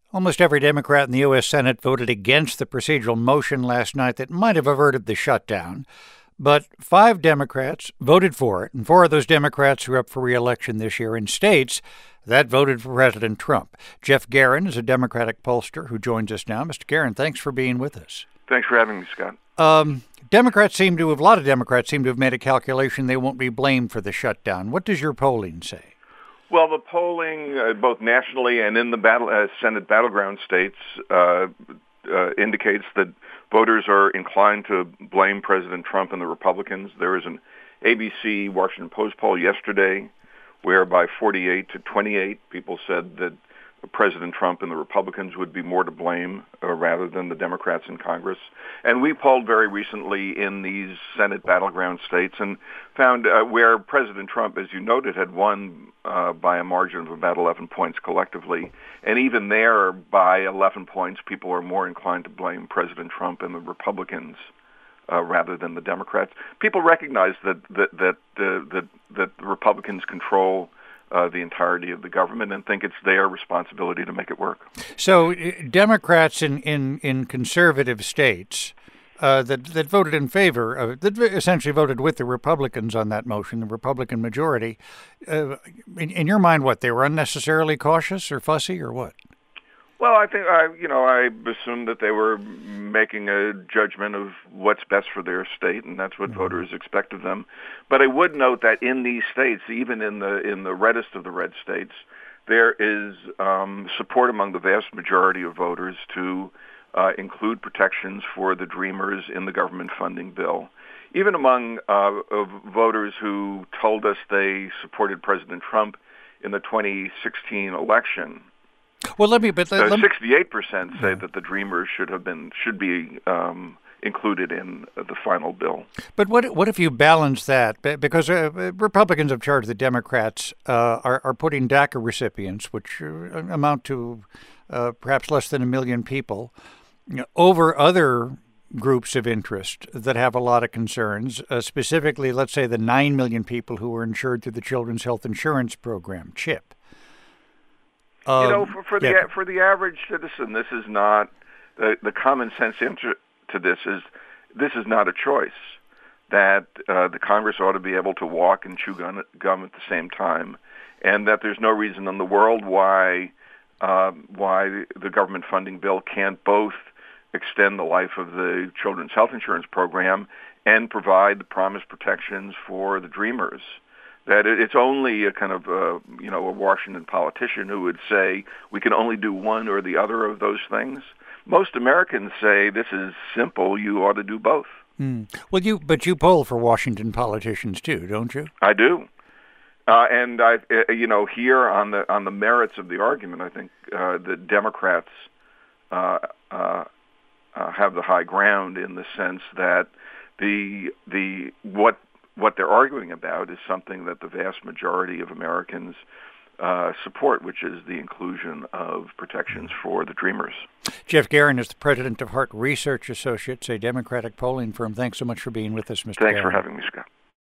Almost every Democrat in the U.S. Senate voted against the procedural motion last night that might have averted the shutdown. But 5 Democrats voted for it, and 4 of those Democrats are up for re-election this year in states that voted for President Trump. Geoff Garin is a Democratic pollster who joins us now. Mr. Garin, thanks for being with us. Thanks for having me, Scott. A lot of Democrats seem to have made a calculation they won't be blamed for the shutdown. What does your polling say? Well, the polling, both nationally and in the Senate battleground states, indicates that voters are inclined to blame President Trump and the Republicans. There was an ABC Washington Post poll yesterday where by 48 to 28 people said that President Trump and the Republicans would be more to blame rather than the Democrats in Congress. And we polled very recently in these Senate battleground states and found where President Trump, as you noted, had won by a margin of about 11 points collectively. And even there, by 11 points, people are more inclined to blame President Trump and the Republicans rather than the Democrats. People recognize that the Republicans control the entirety of the government and think it's their responsibility to make it work. So Democrats in conservative states that voted in favor, that essentially voted with the Republicans on that motion, the Republican majority, in your mind, what, they were unnecessarily cautious or fussy or what? Well, I think, I assumed that they were making a judgment of what's best for their state, and that's what voters expect of them. But I would note that in these states, even in the reddest of the red states, there is support among the vast majority of voters to include protections for the Dreamers in the government funding bill. Even among voters who told us they supported President Trump in the 2016 election, well, 68% say that the Dreamers should be included in the final bill. But what if you balance that? Because Republicans have charged the Democrats are putting DACA recipients, which amount to perhaps less than 1 million people, over other groups of interest that have a lot of concerns, specifically, let's say, the 9 million people who are insured through the Children's Health Insurance Program, CHIP. For the average citizen, this is not the common sense answer to this is not a choice. That the Congress ought to be able to walk and chew gum at the same time, and that there's no reason in the world why the government funding bill can't both extend the life of the Children's Health Insurance Program and provide the promised protections for the Dreamers. That it's only a kind of a Washington politician who would say we can only do one or the other of those things. Most Americans say this is simple. You ought to do both. Well, you poll for Washington politicians too, don't you? I do, and here on the merits of the argument, I think the Democrats have the high ground in the sense that what they're arguing about is something that the vast majority of Americans support, which is the inclusion of protections for the Dreamers. Geoff Garin is the president of Hart Research Associates, a Democratic polling firm. Thanks so much for being with us, Mr. Garin. Thanks for having me, Scott.